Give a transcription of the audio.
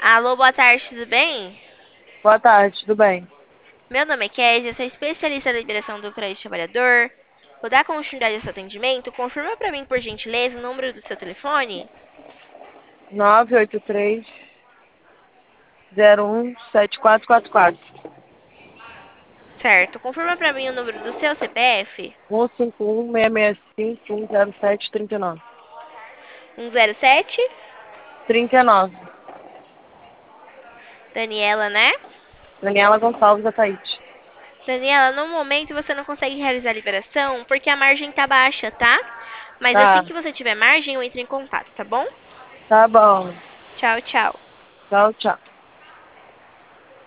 Alô, boa tarde, tudo bem? Boa tarde, tudo bem? Meu nome é Kézia, sou especialista na liberação do crédito trabalhador. Vou dar continuidade ao seu atendimento. Confirma para mim, por gentileza, o número do seu telefone. 983017444. Certo. Confirma para mim o número do seu CPF. 151-665-10739. 107. 39. Daniela, né? Daniela Gonçalves Ataíde. Daniela, no momento você não consegue realizar a liberação porque a margem tá baixa, tá? Mas assim Tá, que você tiver margem, eu entro em contato, tá bom? tá bom. Tchau, tchau. Tchau, tchau.